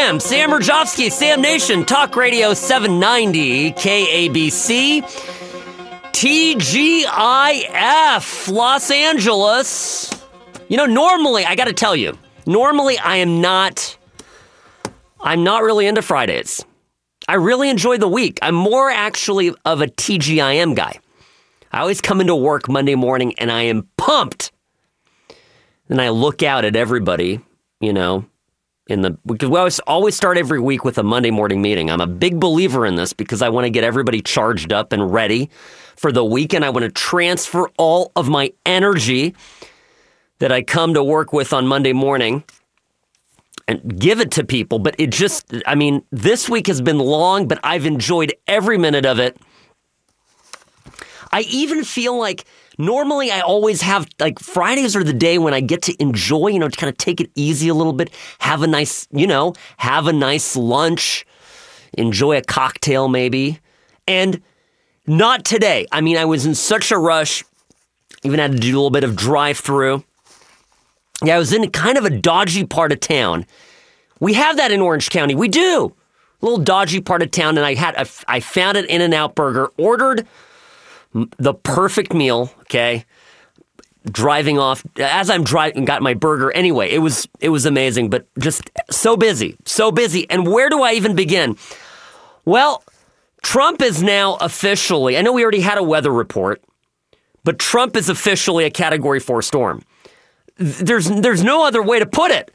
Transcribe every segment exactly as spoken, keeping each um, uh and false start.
am Sam Rajovsky, Sam Nation, Talk Radio seven ninety, K A B C, T G I F, Los Angeles. You know, normally, I got to tell you, normally I am not, I'm not really into Fridays. I really enjoy the week. I'm more actually of a T G I M guy. I always come into work Monday morning and I am pumped. Then I look out at everybody, you know, in the, because we always, always start every week with a Monday morning meeting. I'm a big believer in this because I want to get everybody charged up and ready for the weekend. I want to transfer all of my energy that I come to work with on Monday morning and give it to people. But it just, I mean, this week has been long, but I've enjoyed every minute of it. I even feel like normally I always have, like, Fridays are the day when I get to enjoy, you know, to kind of take it easy a little bit, have a nice, you know, have a nice lunch, enjoy a cocktail maybe. And not today. I mean, I was in such a rush, even had to do a little bit of drive-through. Yeah, I was in kind of a dodgy part of town. We have that in Orange County. We do. A little dodgy part of town, and I had a, I found an In-N-Out burger, ordered the perfect meal, okay? Driving off, as I'm driving, got my burger. Anyway, it was it was amazing, but just so busy, so busy. And where do I even begin? Well, Trump is now officially, I know we already had a weather report, but Trump is officially a Category four storm. There's there's no other way to put it.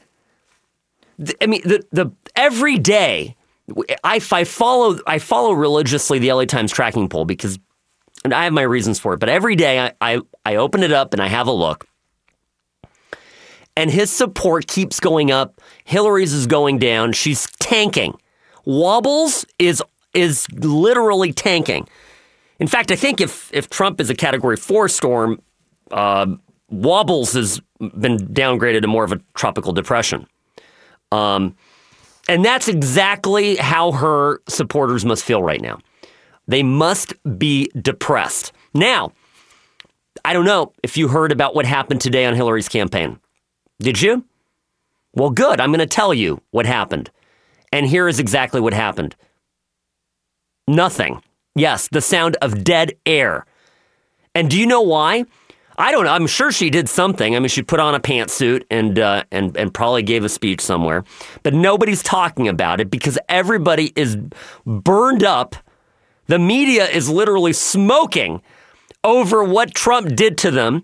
I mean, the the every day, I, I follow I follow religiously the L A Times tracking poll because, and I have my reasons for it. But every day I, I I open it up and I have a look, and his support keeps going up. Hillary's is going down. She's tanking. Wobbles is is literally tanking. In fact, I think if if Trump is a Category four storm, uh, Wobbles has been downgraded to more of a tropical depression. Um, and that's exactly how her supporters must feel right now. They must be depressed. Now, I don't know if you heard about what happened today on Hillary's campaign. Did you? Well, good. I'm going to tell you what happened. And here is exactly what happened. Nothing. Yes, the sound of dead air. And do you know why? I don't know. I'm sure she did something. I mean, she put on a pantsuit and uh, and and probably gave a speech somewhere. But nobody's talking about it because everybody is burned up. The media is literally smoking over what Trump did to them.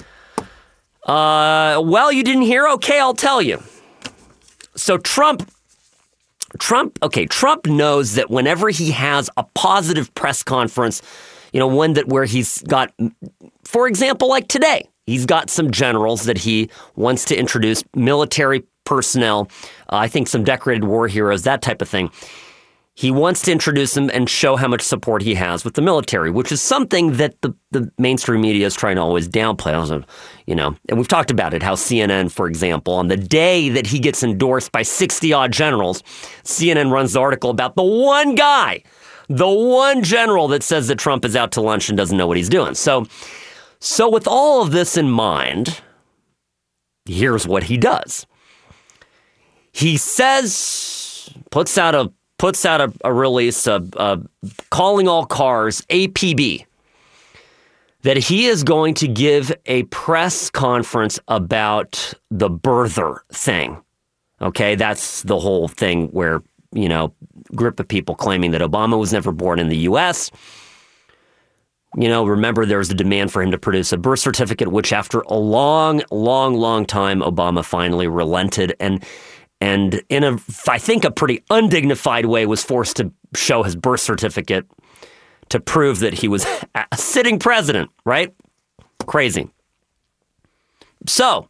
Uh, well, you didn't hear? Okay, I'll tell you. So Trump, Trump, okay, Trump knows that whenever he has a positive press conference, you know, one that where he's got, for example, like today, he's got some generals that he wants to introduce, military personnel, uh, I think some decorated war heroes, that type of thing. He wants to introduce them and show how much support he has with the military, which is something that the, the mainstream media is trying to always downplay. You know, and we've talked about it, how C N N, for example, on the day that he gets endorsed by sixty-odd generals, C N N runs the article about the one guy, the one general that says that Trump is out to lunch and doesn't know what he's doing. So, so with all of this in mind, here's what he does. He says, puts out a puts out a, a release, uh, uh, calling all cars, A P B, that he is going to give a press conference about the birther thing. Okay, that's the whole thing where, you know, group of people claiming that Obama was never born in the U S. You know, remember there was a demand for him to produce a birth certificate, which after a long, long, long time, Obama finally relented and and in a, I think, a pretty undignified way was forced to show his birth certificate to prove that he was a sitting president, right? Crazy. So,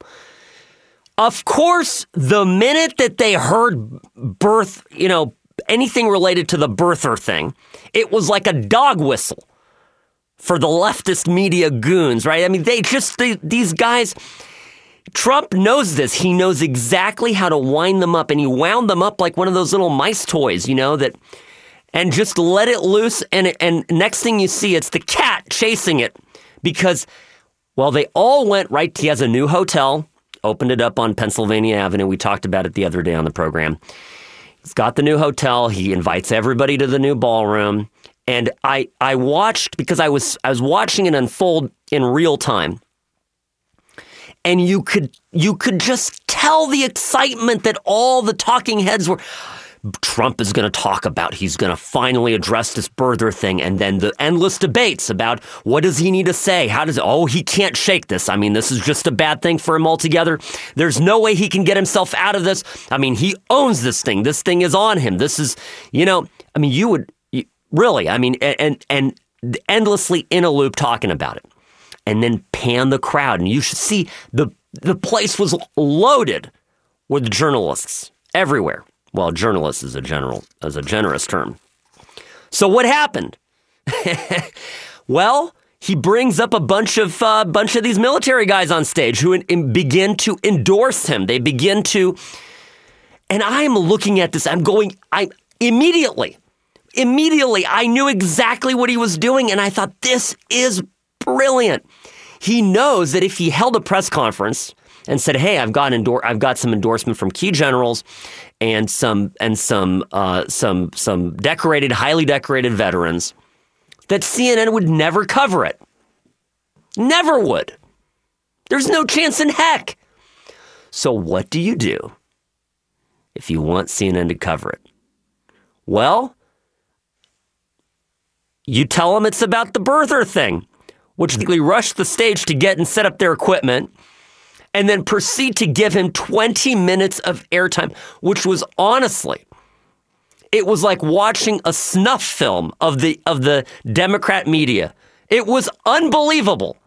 of course, the minute that they heard birth, you know, anything related to the birther thing, it was like a dog whistle for the leftist media goons, right? I mean, they just, they, these guys, Trump knows this. He knows exactly how to wind them up, and he wound them up like one of those little mice toys, you know, that, and just let it loose, and and next thing you see, it's the cat chasing it, because, well, they all went right, he has a new hotel, opened it up on Pennsylvania Avenue. We talked about it the other day on the program. He's got the new hotel. He invites everybody to the new ballroom. And I I watched because I was I was watching it unfold in real time. And you could you could just tell the excitement that all the talking heads were. Trump is going to talk about, he's going to finally address this birther thing, and then the endless debates about what does he need to say? How does, oh, he can't shake this. I mean, this is just a bad thing for him altogether. There's no way he can get himself out of this. I mean, he owns this thing. This thing is on him. This is, you know, I mean, you would, you, really, I mean, and, and endlessly in a loop talking about it. And then pan the crowd, and you should see the the place was loaded with journalists everywhere. Well, journalist is a general, is a generous term. So what happened? Well, he brings up a bunch of uh, bunch of these military guys on stage who in, in begin to endorse him. They begin to, and I am looking at this. I'm going. I immediately, immediately, I knew exactly what he was doing, and I thought this is brilliant. He knows that if he held a press conference and said, "Hey, I've got endor- I've got some endorsement from key generals and some and some uh, some some decorated, highly decorated veterans," that C N N would never cover it. Never would. There's no chance in heck. So what do you do if you want C N N to cover it? Well, you tell them it's about the birther thing, which they rush the stage to get and set up their equipment, and then proceed to give him twenty minutes of airtime, which was honestly, it was like watching a snuff film of the of the Democrat media. It was unbelievable.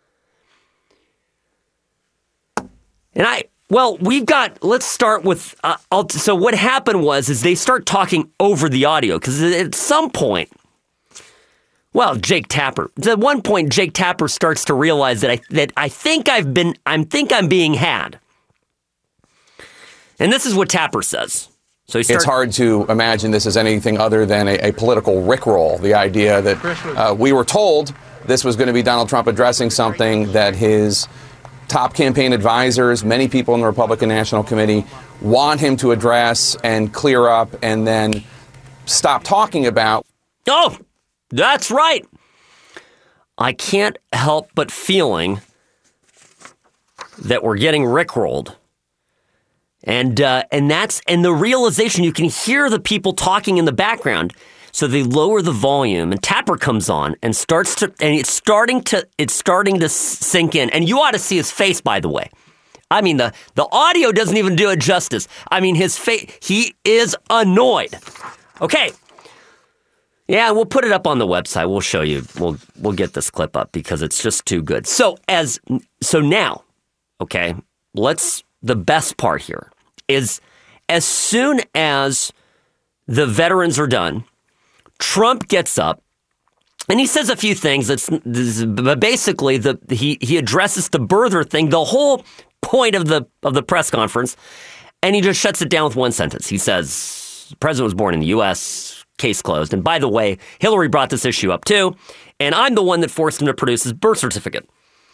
And I, well, we've got, let's start with, uh, I'll, so what happened was, is they start talking over the audio, because at some point, well, Jake Tapper. At one point, Jake Tapper starts to realize that I that I think I've been I think I'm being had. And this is what Tapper says. So he starts, it's hard to imagine this as anything other than a, a political rickroll. The idea that uh, we were told this was going to be Donald Trump addressing something that his top campaign advisors, many people in the Republican National Committee, want him to address and clear up and then stop talking about. Oh. That's right. I can't help but feeling that we're getting rickrolled. And uh, and that's and the realization, you can hear the people talking in the background. So they lower the volume, and Tapper comes on and starts to and it's starting to it's starting to sink in. And you ought to see his face, by the way. I mean, the the audio doesn't even do it justice. I mean, his face, he is annoyed. Okay. Yeah, we'll put it up on the website. We'll show you. We'll we'll get this clip up because it's just too good. So as so now, okay, let's the best part here is as soon as the veterans are done, Trump gets up and he says a few things. That's but basically the he he addresses the birther thing, the whole point of the of the press conference, and he just shuts it down with one sentence. He says, "The president was born in the U S Case closed. And by the way, Hillary brought this issue up too, and I'm the one that forced him to produce his birth certificate."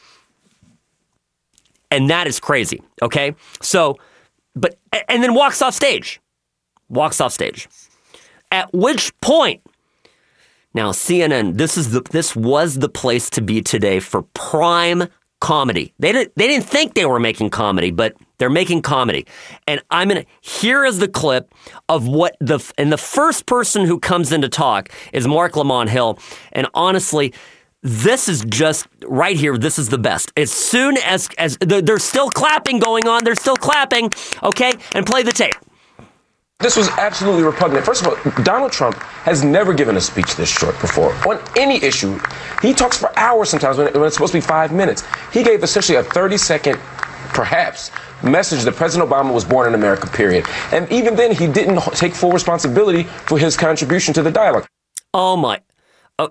And that is crazy, okay? So, but, and then walks off stage. Walks off stage. At which point, now C N N, this is the this was the place to be today for prime comedy. They didn't they didn't think they were making comedy, but they're making comedy. And I'm gonna here is the clip of what the and the first person who comes in to talk is Mark Lamont Hill. And honestly, this is just right here. This is the best. As soon as as there's still clapping going on, they're still clapping. Okay, and play the tape. This was absolutely repugnant. First of all, Donald Trump has never given a speech this short before on any issue. He talks for hours sometimes when it's supposed to be five minutes. He gave essentially a thirty-second, perhaps, message that President Obama was born in America, period. And even then, he didn't take full responsibility for his contribution to the dialogue. Oh, my. Oh.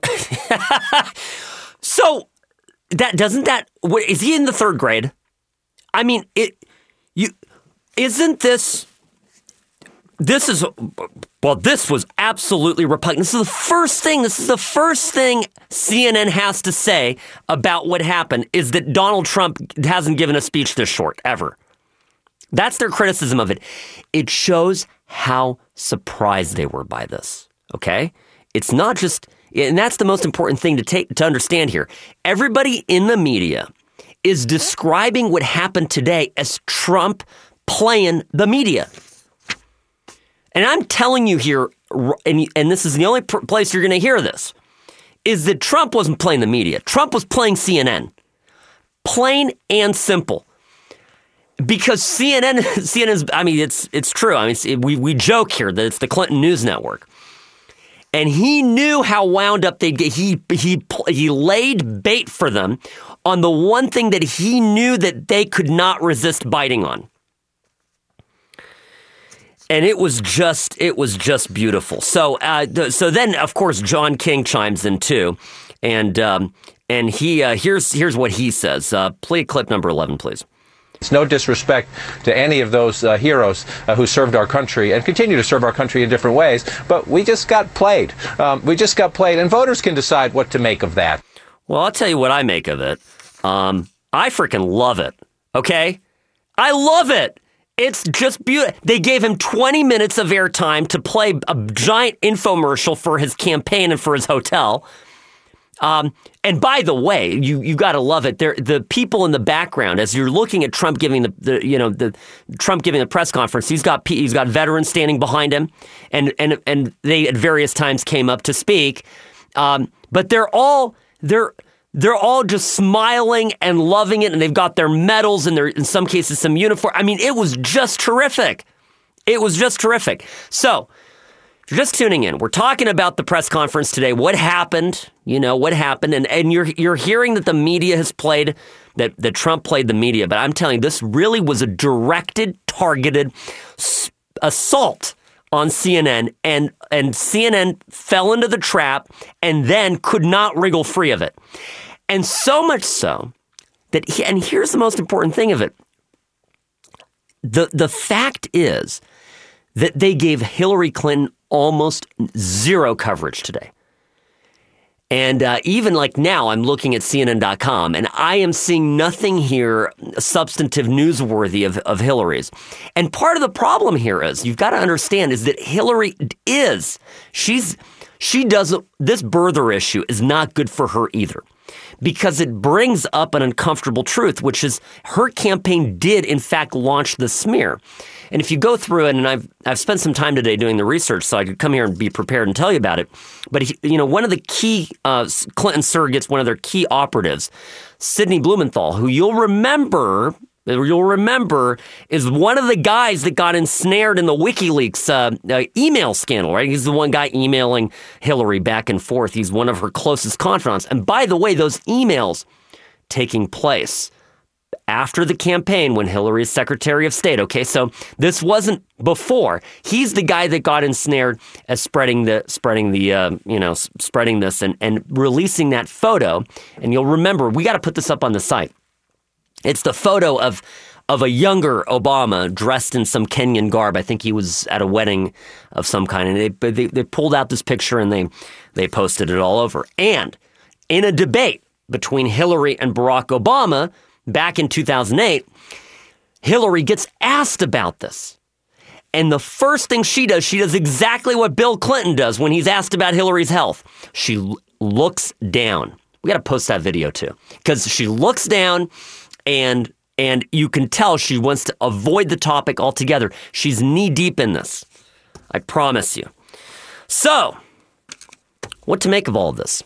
So, that doesn't that, what, is he in the third grade? I mean, it, you, isn't this... This is, well, this was absolutely repugnant. This is the first thing, this is the first thing C N N has to say about what happened is that Donald Trump hasn't given a speech this short, ever. That's their criticism of it. It shows how surprised they were by this, okay? It's not just, and that's the most important thing to take to understand here. Everybody in the media is describing what happened today as Trump playing the media. And I'm telling you here, and, and this is the only pr- place you're going to hear this, is that Trump wasn't playing the media. Trump was playing C N N. Plain and simple. Because C N N, C N N is, I mean, it's it's true. I mean, it's, we we joke here that it's the Clinton News Network, and he knew how wound up they'd get. He he he laid bait for them on the one thing that he knew that they could not resist biting on, and it was just it was just beautiful. So uh, th- so then of course John King chimes in too, and um, and he uh, here's here's what he says. Uh, play clip number eleven, please. It's no disrespect to any of those uh, heroes uh, who served our country and continue to serve our country in different ways, but we just got played. Um, we just got played, and voters can decide what to make of that. Well, I'll tell you what I make of it. Um, I freaking love it, okay? I love it. It's just beautiful. They gave him twenty minutes of airtime to play a giant infomercial for his campaign and for his hotel. Um, and by the way, you you got to love it. There, the people in the background, as you're looking at Trump giving the, the you know the Trump giving the press conference, he's got he's got veterans standing behind him, and and and they at various times came up to speak, um, but they're all they're they're all just smiling and loving it, and they've got their medals and they're in some cases some uniform. I mean, it was just terrific. It was just terrific. So. If you're just tuning in, we're talking about the press conference today. What happened? You know, what happened? And and you're you're hearing that the media has played, that, that Trump played the media. But I'm telling you, this really was a directed, targeted assault on C N N. And, and C N N fell into the trap and then could not wriggle free of it. And so much so that, he, and here's the most important thing of it. The The fact is that they gave Hillary Clinton almost zero coverage today. And uh, even like now, I'm looking at C N N dot com, and I am seeing nothing here substantive newsworthy of, of Hillary's. And part of the problem here is, you've got to understand, is that Hillary is, she's, she doesn't, this birther issue is not good for her either. Because it brings up an uncomfortable truth, which is her campaign did, in fact, launch the smear. And if you go through it, and I've I've spent some time today doing the research, so I could come here and be prepared and tell you about it. But, you know, one of the key uh, Clinton surrogates, one of their key operatives, Sidney Blumenthal, who you'll remember, you'll remember is one of the guys that got ensnared in the WikiLeaks uh, uh, email scandal, right? He's the one guy emailing Hillary back and forth. He's one of her closest confidants. And by the way, those emails taking place after the campaign when Hillary is Secretary of State. Okay, so this wasn't before. He's the guy that got ensnared as spreading the spreading the uh, you know spreading this and and releasing that photo. And you'll remember, we got to put this up on the site. It's the photo of of a younger Obama dressed in some Kenyan garb. I think he was at a wedding of some kind, and they they, they pulled out this picture and they they posted it all over. And in a debate between Hillary and Barack Obama back in two thousand eight, Hillary gets asked about this. And the first thing she does, she does exactly what Bill Clinton does when he's asked about Hillary's health. She l- looks down. We got to post that video too, because she looks down and and you can tell she wants to avoid the topic altogether. She's knee deep in this. I promise you. So, what to make of all of this?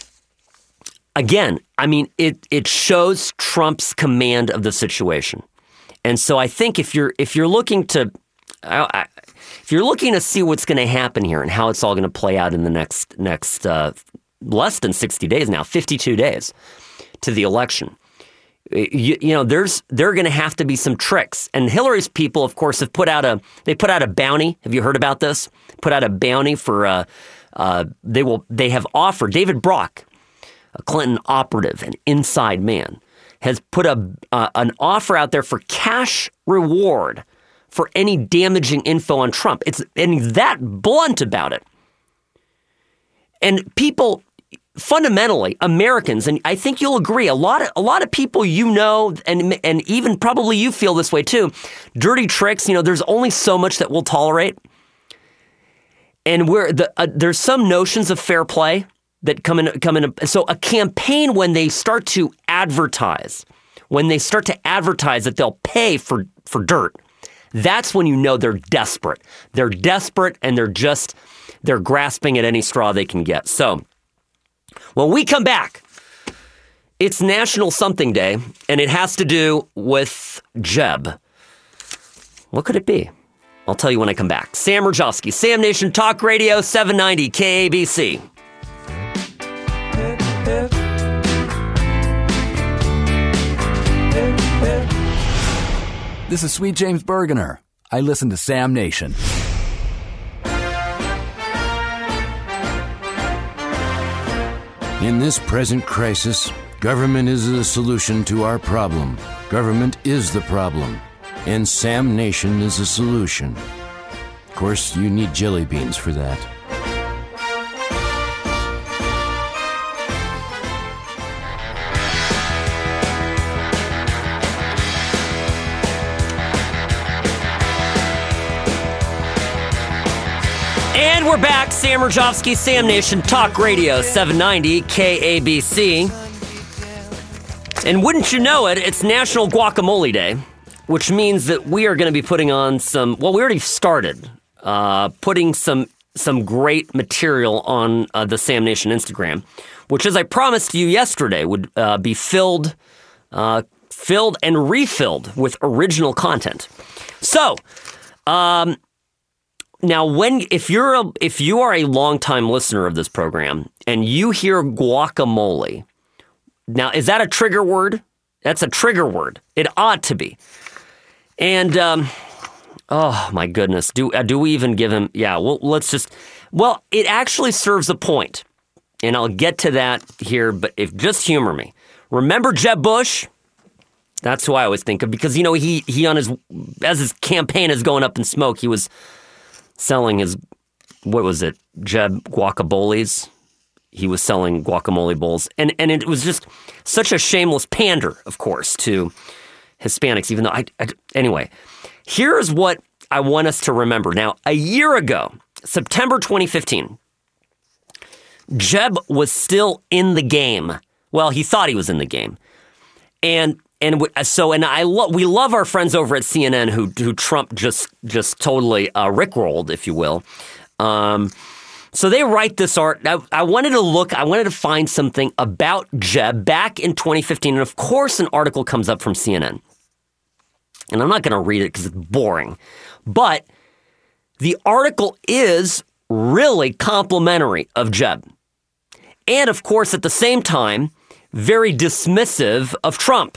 Again, I mean, it it shows Trump's command of the situation, and so I think if you're if you're looking to, I, I, if you're looking to see what's going to happen here and how it's all going to play out in the next next uh, less than sixty days now, fifty-two days to the election, you, you know, there's there are going to have to be some tricks. And Hillary's people, of course, have put out a they put out a bounty. Have you heard about this? Put out a bounty for uh, uh, they will they have offered David Brock, a Clinton operative, an inside man, has put a uh, an offer out there for cash reward for any damaging info on Trump. It's and he's that blunt about it. And people, fundamentally, Americans, and I think you'll agree, a lot of a lot of people you know, and and even probably you feel this way too, dirty tricks, you know, there's only so much that we'll tolerate. And we're the, uh, there's some notions of fair play that come in, come in. So a campaign, when they start to advertise, when they start to advertise that they'll pay for, for dirt, that's when you know they're desperate. They're desperate, and they're just, they're grasping at any straw they can get. So when we come back, it's National Something Day, and it has to do with Jeb. What could it be? I'll tell you when I come back. Sam Rajowski, Sam Nation Talk Radio, seven ninety K A B C. This is Sweet James Bergener. I listen to Sam Nation. In this present crisis, government is the solution to our problem. Government is the problem. And Sam Nation is a solution. Of course, you need jelly beans for that. And we're back. Sam Rajowski, Sam Nation Talk Radio, seven ninety K A B C. And wouldn't you know it, it's National Guacamole Day, which means that we are going to be putting on some, well, we already started uh, putting some some great material on uh, the Sam Nation Instagram, which, as I promised you yesterday, would uh, be filled, uh, filled and refilled with original content. So, um, now when if you're a, if you are a longtime listener of this program and you hear guacamole, now is that a trigger word? That's a trigger word. It ought to be. And, um, oh my goodness, do uh, do we even give him, yeah, well, let's just, well, it actually serves a point, and I'll get to that here, but if just humor me. Remember Jeb Bush? That's who I always think of, because, you know, he, he on his, as his campaign is going up in smoke, he was selling his, what was it, Jeb guacaboles? He was selling guacamole bowls, and, and it was just such a shameless pander, of course, to Hispanics, even though I, I, anyway, here's what I want us to remember. Now, a year ago, September twenty fifteen, Jeb was still in the game. Well, he thought he was in the game. And, and so, and I lo- we love our friends over at C N N who, who Trump just, just totally uh, rickrolled, if you will. Um, So they write this art. I, I wanted to look, I wanted to find something about Jeb back in twenty fifteen. And of course, an article comes up from C N N. And I'm not going to read it because it's boring. But the article is really complimentary of Jeb. And of course, at the same time, very dismissive of Trump.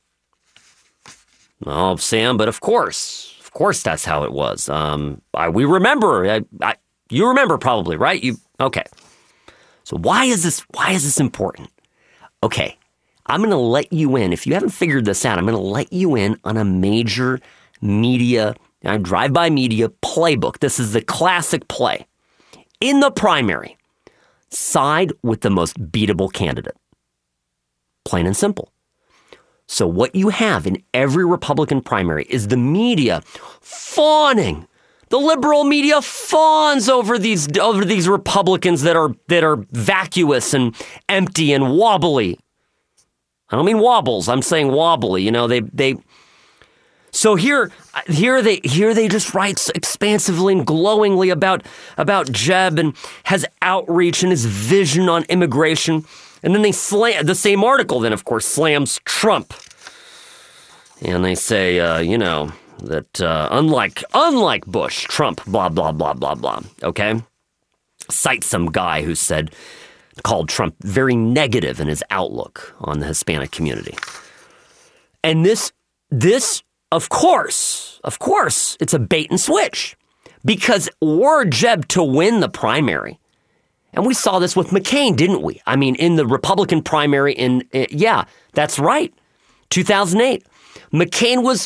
Oh, Sam, but of course, of course that's how it was. Um, I, we remember, I, I, you remember probably, right? You okay? So why is this? Why is this important? Okay, I'm going to let you in. If you haven't figured this out, I'm going to let you in on a major media, uh, drive-by media playbook. This is the classic play. In the primary, side with the most beatable candidate. Plain and simple. So what you have in every Republican primary is the media fawning. The liberal media fawns over these over these Republicans that are that are vacuous and empty and wobbly. I don't mean wobbles. I'm saying wobbly. You know, they they. So here here they here they just write expansively and glowingly about about Jeb and has outreach and his vision on immigration. And then they slam the same article. Then, of course, slams Trump, and they say, uh, you know, that uh, unlike unlike Bush, Trump, blah blah blah blah blah. Okay, cite some guy who said called Trump very negative in his outlook on the Hispanic community. And this this, of course, of course, it's a bait and switch, because were Jeb to win the primary. And we saw this with McCain, didn't we? I mean, in the Republican primary in, uh, yeah, that's right, two thousand eight. McCain was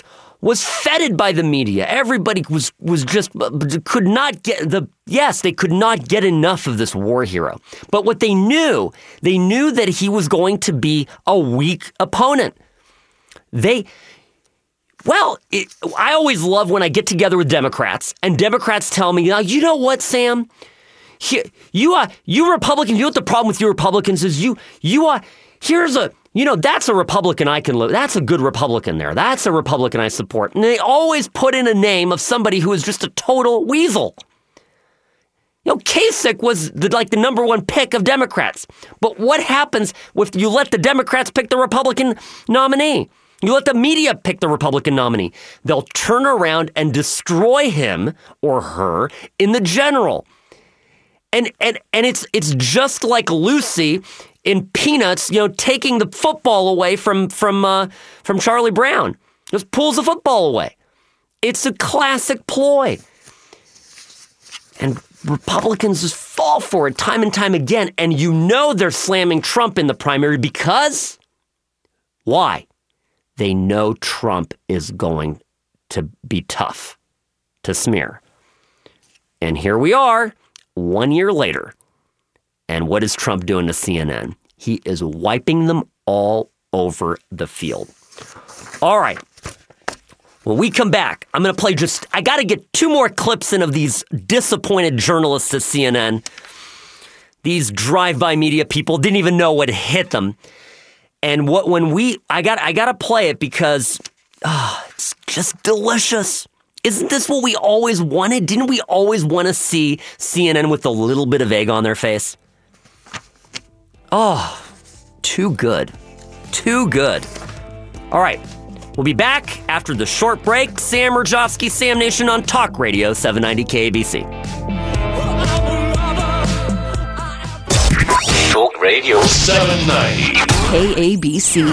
was feted by the media. Everybody was was just could not get the yes, they could not get enough of this war hero. But what they knew, they knew that he was going to be a weak opponent. They well, it, I always love when I get together with Democrats and Democrats tell me, you know what, Sam? Here, you are you Republicans. You know what the problem with you Republicans is? You you are here's a you know that's a Republican I can live. That's a good Republican there. That's a Republican I support. And they always put in a name of somebody who is just a total weasel. You know, Kasich was the, like the number one pick of Democrats. But what happens if you let the Democrats pick the Republican nominee? You let the media pick the Republican nominee. They'll turn around and destroy him or her in the general. And and and it's it's just like Lucy in Peanuts, you know, taking the football away from from uh, from Charlie Brown. Just pulls the football away. It's a classic ploy. And Republicans just fall for it time and time again. And you know they're slamming Trump in the primary because why? They know Trump is going to be tough to smear. And here we are, one year later. And what is Trump doing to C N N? He is wiping them all over the field. All right. When we come back, I'm going to play just, I got to get two more clips in of these disappointed journalists at C N N. These drive-by media people didn't even know what hit them. And what when we, I got, I got to play it because oh, it's just delicious. Isn't this what we always wanted? Didn't we always want to see C N N with a little bit of egg on their face? Oh, too good. Too good. All right. We'll be back after the short break. Sam Mirjovsky, Sam Nation on Talk Radio seven ninety K A B C. Talk Radio seven ninety K A B C.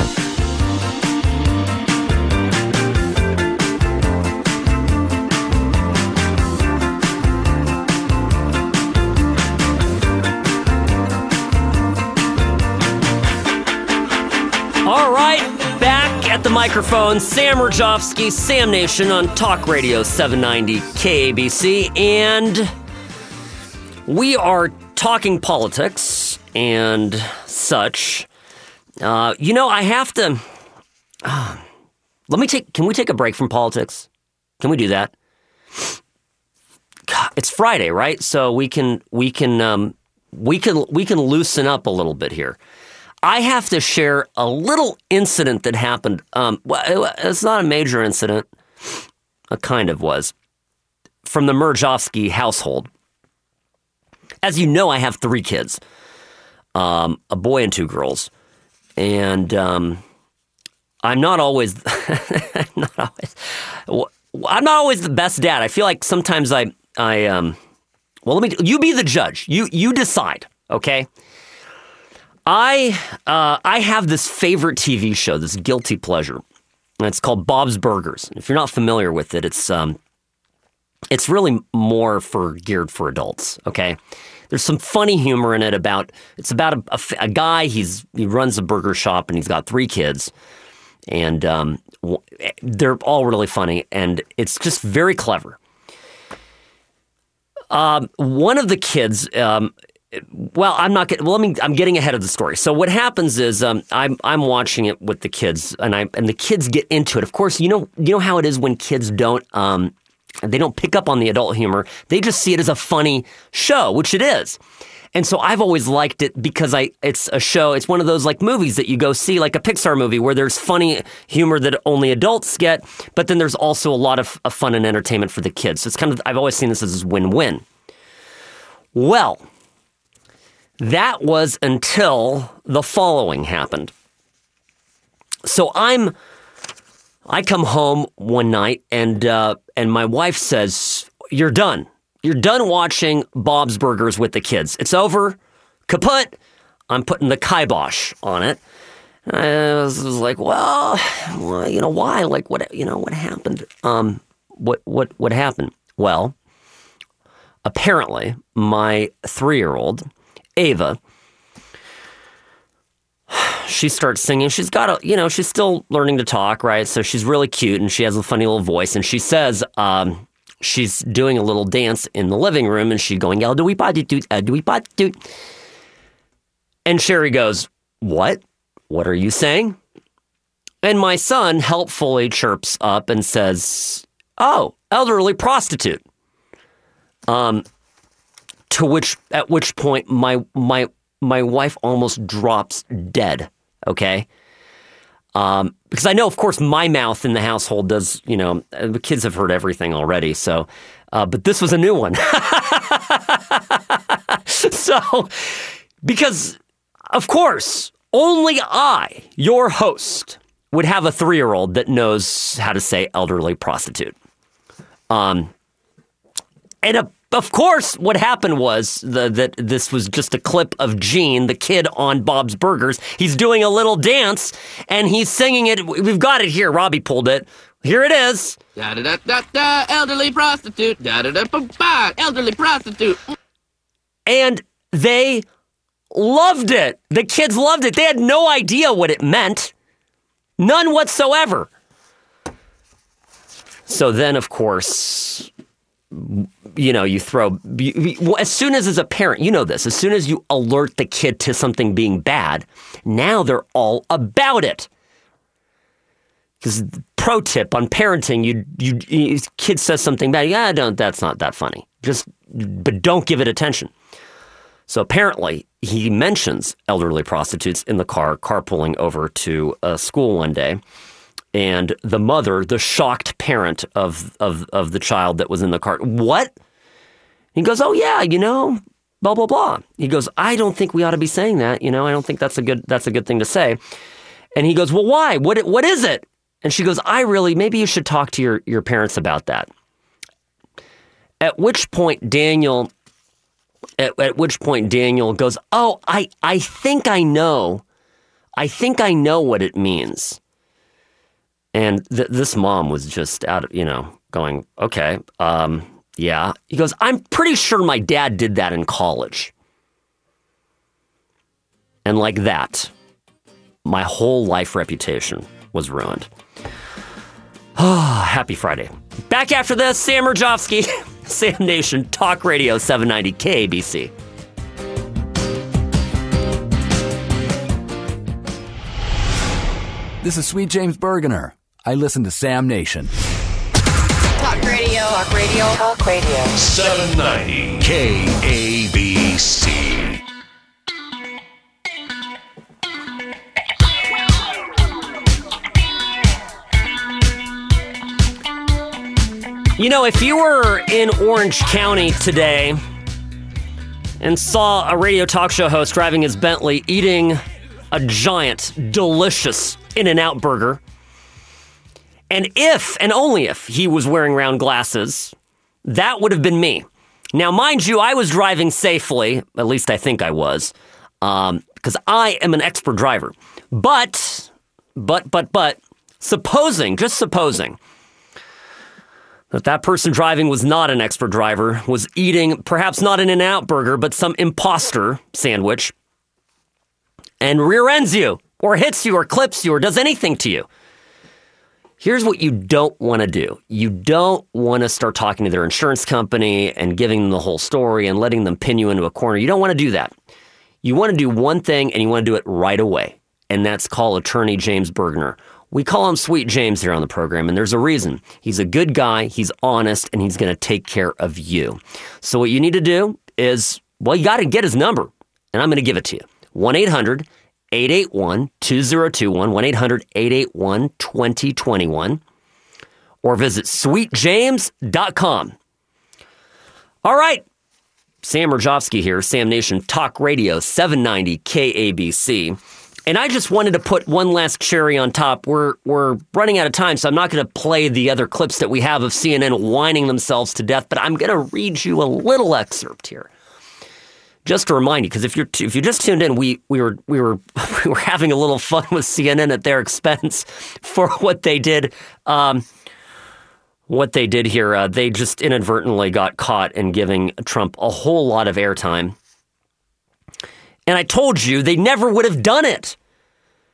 All right, back at the microphone, Sam Mirjovsky, Sam Nation on Talk Radio seven ninety K A B C, and we are talking politics and such. Uh, you know, I have to. Uh, let me take. Can we take a break from politics? Can we do that? God, it's Friday, right? So we can we can um, we can we can loosen up a little bit here. I have to share a little incident that happened. Um, well, it's not a major incident. It kind of was. From the Mirjovsky household. As you know, I have three kids. Um, a boy and two girls. And um, I'm not always... I'm not always... I'm not always the best dad. I feel like sometimes I... I um, well, let me... You be the judge. You, you decide, okay? I uh, I have this favorite T V show, this guilty pleasure, and it's called Bob's Burgers. If you're not familiar with it, it's um, it's really more for geared for adults. Okay, there's some funny humor in it about it's about a, a, a guy. He's he runs a burger shop and he's got three kids, and um, they're all really funny, and it's just very clever. Um, one of the kids. Um, Well, I'm not getting. Well, let me. I'm getting ahead of the story. So what happens is, um, I'm I'm watching it with the kids, and I and the kids get into it. Of course, you know you know how it is when kids don't um, they don't pick up on the adult humor. They just see it as a funny show, which it is. And so I've always liked it because I it's a show. It's one of those like movies that you go see, like a Pixar movie, where there's funny humor that only adults get, but then there's also a lot of, of fun and entertainment for the kids. So it's kind of I've always seen this as win-win. Well. That was until the following happened. So I'm, I come home one night and uh, and my wife says, "You're done. You're done watching Bob's Burgers with the kids. It's over. Kaput. I'm putting the kibosh on it." And I was, was like, "Well, well, you know why? Like what? You know what happened? Um, what what what happened? Well, apparently my three-year-old." Ava, she starts singing. She's got a, you know, she's still learning to talk, right? So she's really cute and she has a funny little voice. And she says, um, she's doing a little dance in the living room and she's going, "Elderly-pa-doot-doot, elderly-pa-doot." And Sherry goes, "What? What are you saying?" And my son helpfully chirps up and says, "Oh, elderly prostitute." Um, to which, at which point my, my, my wife almost drops dead. Okay. Um, because I know, of course, my mouth in the household does, you know, the kids have heard everything already. So, uh, but this was a new one. So, because of course, only I, your host, would have a three-year-old that knows how to say elderly prostitute. Um, and uh, of course, what happened was the, that this was just a clip of Gene, the kid on Bob's Burgers. He's doing a little dance, and he's singing it. We've got it here. Robbie pulled it. Here it is. Da-da-da-da-da, elderly prostitute. Da-da-da-ba-ba, elderly prostitute. And they loved it. The kids loved it. They had no idea what it meant. None whatsoever. So then, of course, you know, you throw, you, as soon as as a parent, you know this, as soon as you alert the kid to something being bad, now they're all about it. Because pro tip on parenting, you, you, you kid says something bad, yeah, don't, that's not that funny. Just, but don't give it attention. So apparently, he mentions elderly prostitutes in the car, carpooling over to a school one day. And the mother, the shocked parent of, of, of the child that was in the car, "What?" He goes, "Oh, yeah, you know, blah, blah, blah." He goes, "I don't think we ought to be saying that. You know, I don't think that's a good that's a good thing to say." And he goes, "Well, why? What What is it?" And she goes, "I really, maybe you should talk to your, your parents about that." At which point, Daniel... At, at which point Daniel goes, "Oh, I, I think I know. I think I know what it means." And th- this mom was just out of, you know, going, "Okay, um, yeah." He goes, "I'm pretty sure my dad did that in college." And like that, my whole life reputation was ruined. Oh, happy Friday. Back after this, Sam Rajovsky, Sam Nation, Talk Radio seven ninety K A B C. This is Sweet James Bergener. I listen to Sam Nation. Talk Radio. Talk Radio. Talk Radio. seven ninety K A B C. You know, if you were in Orange County today and saw a radio talk show host driving his Bentley eating a giant, delicious In-N-Out burger, and if, and only if, he was wearing round glasses, that would have been me. Now, mind you, I was driving safely, at least I think I was, um, because I am an expert driver. But, but, but, but, supposing, just supposing, that that person driving was not an expert driver, was eating perhaps not an In-N-Out burger, but some imposter sandwich, and rear ends you, or hits you, or clips you, or does anything to you. Here's what you don't want to do. You don't want to start talking to their insurance company and giving them the whole story and letting them pin you into a corner. You don't want to do that. You want to do one thing, and you want to do it right away, and that's call attorney James Bergener. We call him Sweet James here on the program, and there's a reason. He's a good guy, he's honest, and he's going to take care of you. So what you need to do is, well, you got to get his number, and I'm going to give it to you. one eight hundred eight eight one two zero two one, one eight hundred eight eight one two zero two one, or visit sweet james dot com. All right, Sam Rajovsky here, Sam Nation, Talk Radio seven ninety K A B C. And I just wanted to put one last cherry on top. We're we're running out of time, so I'm not going to play the other clips that we have of C N N whining themselves to death, but I'm going to read you a little excerpt here. Just to remind you, because if you're t- if you just tuned in, we we were we were we were having a little fun with C N N at their expense for what they did. Um, what they did here, uh, they just inadvertently got caught in giving Trump a whole lot of airtime. And I told you they never would have done it.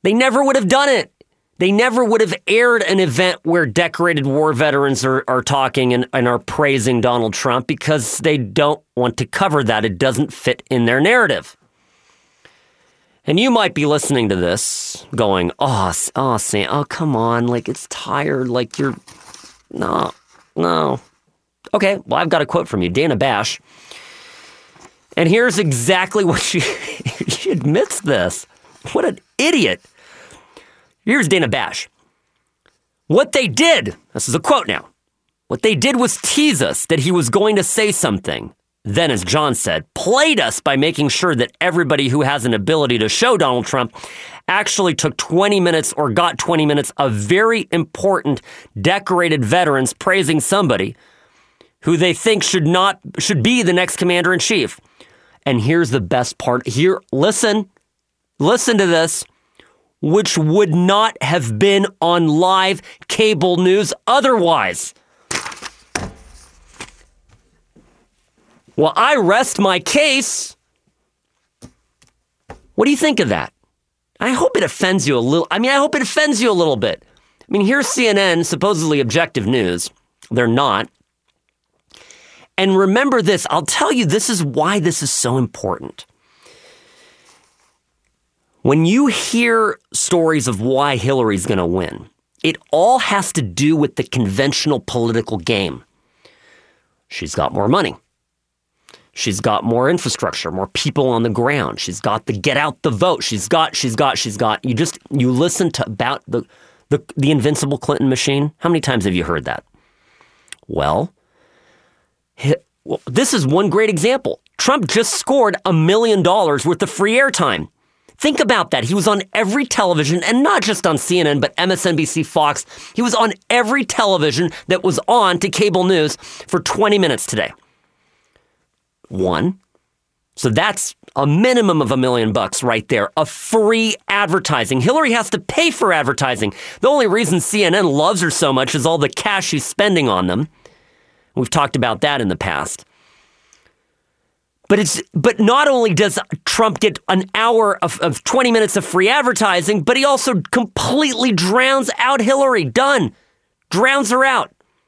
They never would have done it. They never would have aired an event where decorated war veterans are, are talking and, and are praising Donald Trump because they don't want to cover that. It doesn't fit in their narrative. And you might be listening to this going, oh, oh, Sam, oh, come on. Like, it's tired. Like, you're, no, no. Okay, well, I've got a quote from you, Dana Bash. And here's exactly what she, she admits this. What an idiot. Here's Dana Bash. What they did, this is a quote now, what they did was tease us that he was going to say something. Then, as John said, played us by making sure that everybody who has an ability to show Donald Trump actually took twenty minutes or got twenty minutes of very important decorated veterans praising somebody who they think should not, should be the next commander-in-chief. And here's the best part. Here, listen, listen to this. Which would not have been on live cable news otherwise. Well, I rest my case. What do you think of that? I hope it offends you a little. I mean, I hope it offends you a little bit. I mean, here's C N N, supposedly objective news. They're not. And remember this, I'll tell you, this is why this is so important. When you hear stories of why Hillary's going to win, it all has to do with the conventional political game. She's got more money. She's got more infrastructure, more people on the ground. She's got the get out the vote. She's got, she's got, she's got. You just, you listen to about the, the, the invincible Clinton machine. How many times have you heard that? Well, he, well, this is one great example. Trump just scored a million dollars worth of free airtime. Think about that. He was on every television, and not just on C N N, but M S N B C, Fox. He was on every television that was on to cable news for twenty minutes today. One. So that's a minimum of a million bucks right there of free advertising. Hillary has to pay for advertising. The only reason C N N loves her so much is all the cash she's spending on them. We've talked about that in the past. But it's but not only does Trump get an hour of, of twenty minutes of free advertising, but he also completely drowns out Hillary. Done. Drowns her out.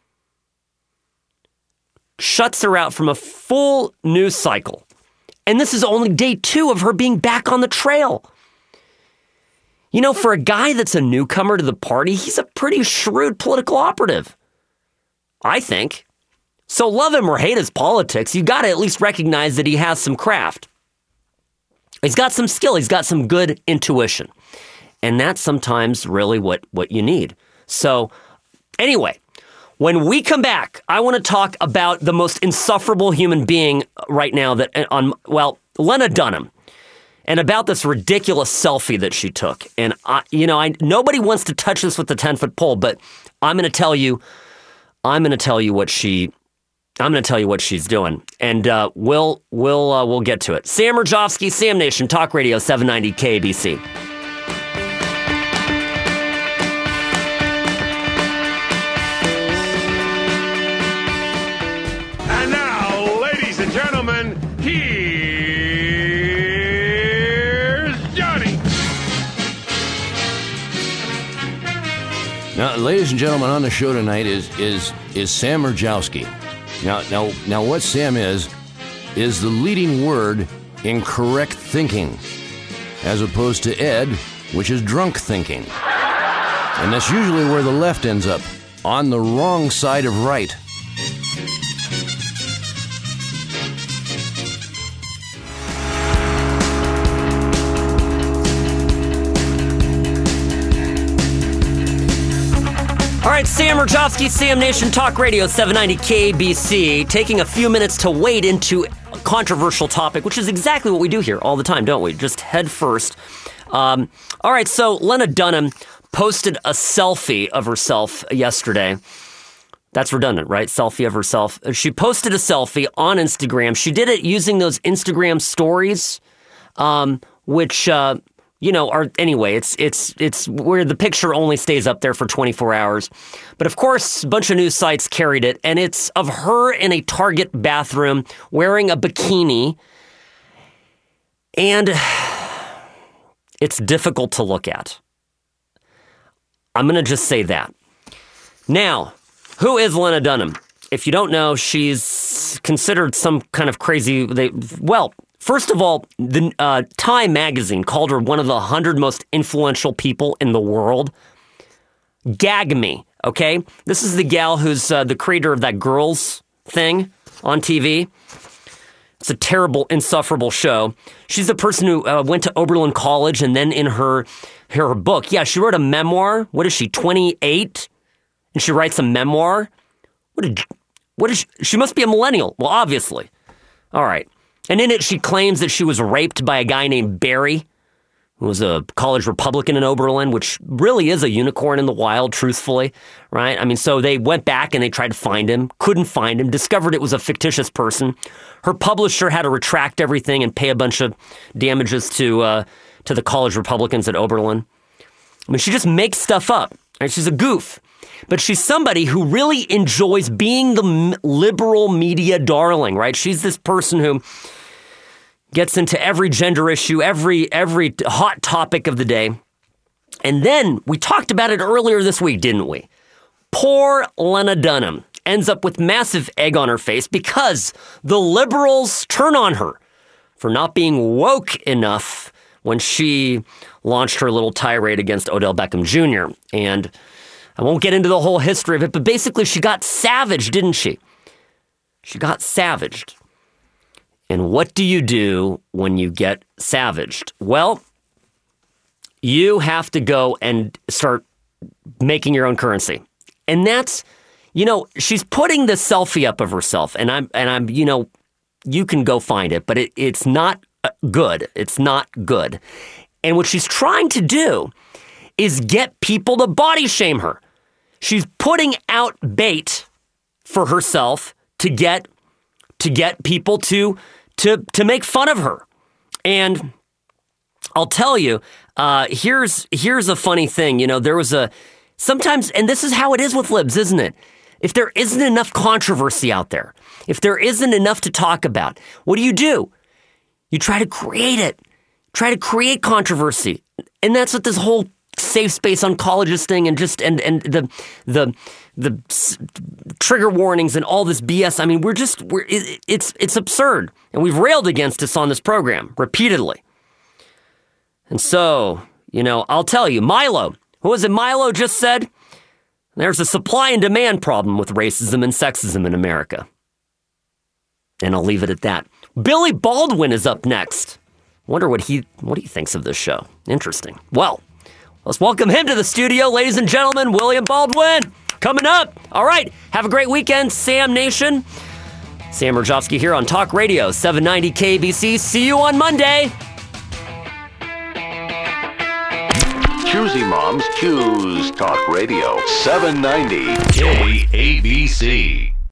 Shuts her out from a full news cycle. And this is only day two of her being back on the trail. You know, for a guy that's a newcomer to the party, he's a pretty shrewd political operative. I think. So love him or hate his politics, you got to at least recognize that he has some craft. He's got some skill. He's got some good intuition. And that's sometimes really what, what you need. So anyway, when we come back, I want to talk about the most insufferable human being right now that on, well, Lena Dunham, and about this ridiculous selfie that she took. And, I, you know, I nobody wants to touch this with the ten-foot pole, but I'm going to tell you, I'm going to tell you what she... I'm going to tell you what she's doing, and uh, we'll we'll uh, we'll get to it. Sam Rajovsky, Sam Nation, Talk Radio seven ninety K A B C. And now, ladies and gentlemen, here's Johnny. Now, ladies and gentlemen, on the show tonight is is is Sam Rajowski. Now, now, now, what Sam is, is the leading word in correct thinking, as opposed to Ed, which is drunk thinking. And that's usually where the left ends up, on the wrong side of right. All right, Sam Rajovsky, Sam Nation, Talk Radio seven ninety K A B C, taking a few minutes to wade into a controversial topic, which is exactly what we do here all the time, don't we? Just head first. Um, all right, so Lena Dunham posted a selfie of herself yesterday. That's redundant, right? Selfie of herself. She posted a selfie on Instagram. She did it using those Instagram stories, um, which... Uh, You know, or anyway, it's it's it's where the picture only stays up there for twenty-four hours. But of course, a bunch of news sites carried it, and it's of her in a Target bathroom wearing a bikini. And it's difficult to look at. I'm going to just say that. Now, who is Lena Dunham? If you don't know, she's considered some kind of crazy... They, well, first of all, the uh, Time magazine called her one of the one hundred most influential people in the world. Gag me, okay? This is the gal who's uh, the creator of that Girls thing on T V. It's a terrible, insufferable show. She's the person who uh, went to Oberlin College, and then in her her book, yeah, she wrote a memoir. What is she, twenty-eight? And she writes a memoir? What did, what is she? She must be a millennial. Well, obviously. All right. And in it, she claims that she was raped by a guy named Barry, who was a college Republican in Oberlin, which really is a unicorn in the wild, truthfully, right? I mean, so they went back and they tried to find him, couldn't find him, discovered it was a fictitious person. Her publisher had to retract everything and pay a bunch of damages to uh, to the college Republicans at Oberlin. I mean, she just makes stuff up. Right? She's a goof. But she's somebody who really enjoys being the m- liberal media darling, right? She's this person who gets into every gender issue, every every hot topic of the day. And then, we talked about it earlier this week, didn't we? Poor Lena Dunham ends up with massive egg on her face because the liberals turn on her for not being woke enough when she launched her little tirade against Odell Beckham Junior And I won't get into the whole history of it, but basically she got savaged, didn't she? She got savaged. And what do you do when you get savaged? Well, you have to go and start making your own currency. And that's, you know, she's putting the selfie up of herself, and I'm, and I'm, you know, you can go find it, but it, it's not good. It's not good. And what she's trying to do is get people to body shame her. She's putting out bait for herself to get to get people to to to make fun of her. And I'll tell you, uh, here's here's a funny thing. You know, there was a sometimes, and this is how it is with libs, isn't it? If there isn't enough controversy out there, if there isn't enough to talk about, what do you do? You try to create it. Try to create controversy. And that's what this whole safe space oncologist thing and just and and the the the s- trigger warnings and all this B S. I mean, we're just we're it, it's it's absurd, and we've railed against this on this program repeatedly. And so, you know, I'll tell you, Milo, who was it? Milo just said there's a supply and demand problem with racism and sexism in America, and I'll leave it at that. Billy Baldwin is up next. Wonder what he what he thinks of this show. Interesting. Well, let's welcome him to the studio, ladies and gentlemen. William Baldwin, coming up. All right, have a great weekend, Sam Nation. Sam Rajovsky here on Talk Radio seven ninety K A B C. See you on Monday. Choosy moms choose Talk Radio seven ninety K A B C.